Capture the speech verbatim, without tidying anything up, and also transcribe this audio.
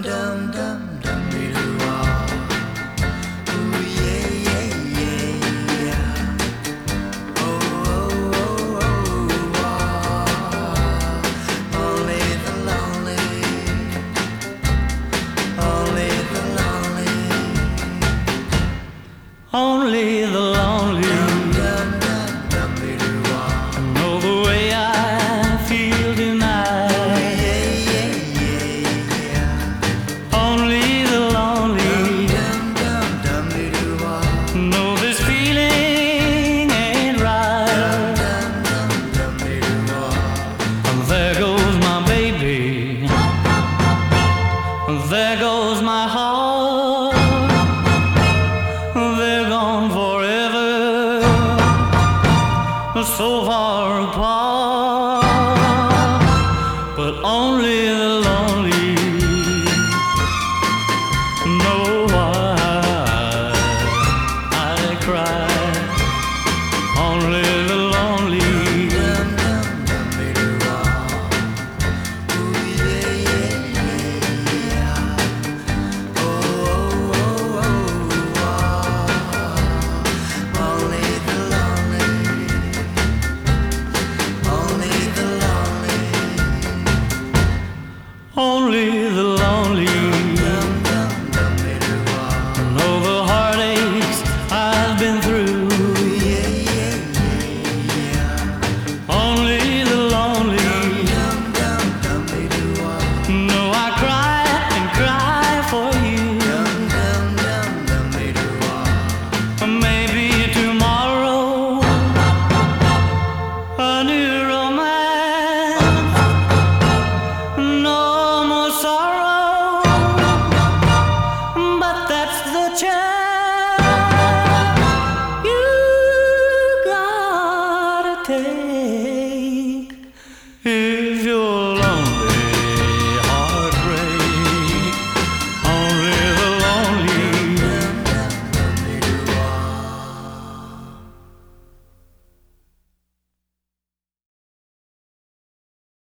dum dum dum dee doo ah. Ooh yeah yeah yeah yeah. Oh oh oh oh ah. Only the lonely, only the lonely, Only the lonely dum dum dum dum dee doo ah. know the way I feel tonight. Yeah yeah yeah yeah. Only the lonely Dum dum dum dee doo ah. know this feeling ain't right. Dum dum dum dee doo ah. There goes my baby, there goes my heart, they're gone forever, so far apart. But only the lonely know why I cry. Only the lonely Dum dum dum dee doo ah. Ooh yeah yeah yeah. Oh oh oh oh ah. Only the lonely, only the lonely, Only the lonely